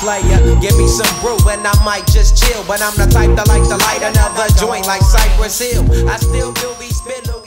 player. Give me some brew and I might just chill. But I'm the type that like to light another joint like Cypress Hill. I still do be spittin'